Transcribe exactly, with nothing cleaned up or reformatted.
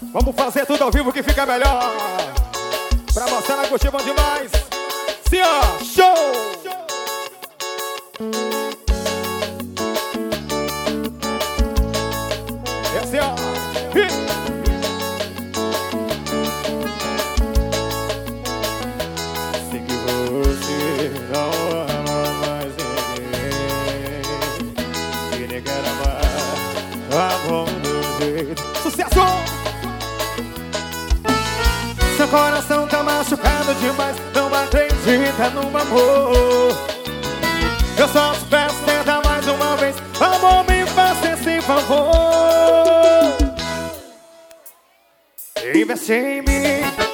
Vamos fazer tudo ao vivo que fica melhor. Pra você não curtir bom demais. Sim, ó, show! Esse, ó. Sei que você não ama mais ninguém. Que nem quer amar, amor do jeito. Sucesso! Seu coração tá machucado demais, não acredita no amor. Eu só te peço, tenta mais uma vez. Amor, me faça esse favor. Investe em mim.